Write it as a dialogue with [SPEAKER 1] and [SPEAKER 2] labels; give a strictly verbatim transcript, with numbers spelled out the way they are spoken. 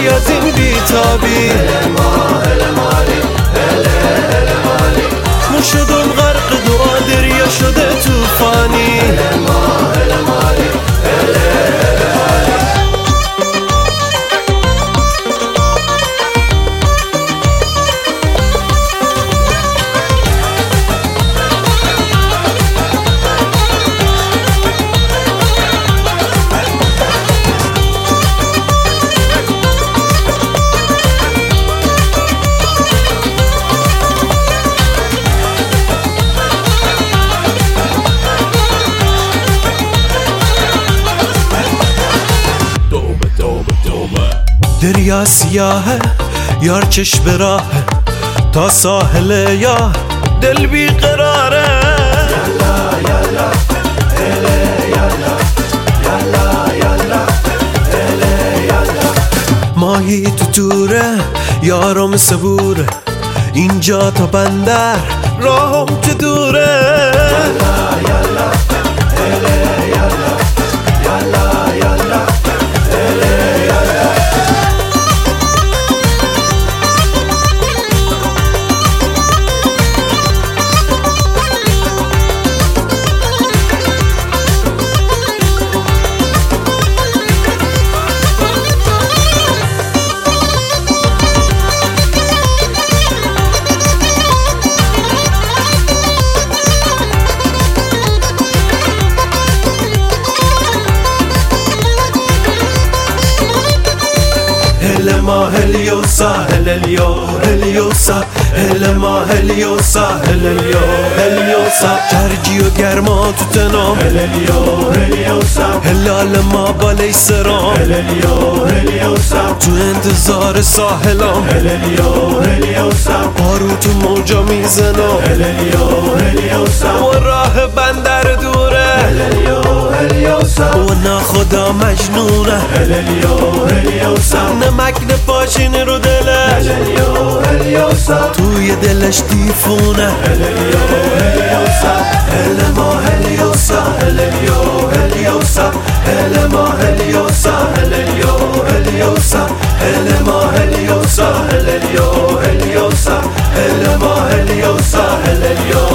[SPEAKER 1] بی از این بیتابی. مو شدم غرق دعا دریا شده توفانی. دریا سیاهه یار چشم راهه تا ساحل یار دل بی قراره. یالا یالا اله یالا یالا یالا اله یالا. ماهی تو توره یارم صبوره اینجا تا بندر راهم چه دوره. یالا یالا اله یالا یالا یالا اله یالا. هلما هلیوسا هلیو هلیوسا هلما هلیوسا هلیو هلیوسا. جرجی و گرما تو تنام هلیو هلیوسا. هلال ما بالای سرام هلیو هلیوسا. تو انتظار ساحلام هلیو هلیوسا. بارو تو موجا میزنم هلیو هلیوسا. و راه بندر دوره هلیو هلیوسا. و نه خدا مجنونه هلیو هلیوسا. نمک پاشین رو دلش هلیو هلیوسا. توی دلش دیفونه هلیو هلیوسا. هلما هلیوسا هلیو هلیوسا. هلما هلیوسا هلیو هلیوسا. هلما هلیوسا هلیو هلیوسا. هلما هلیوسا هلیو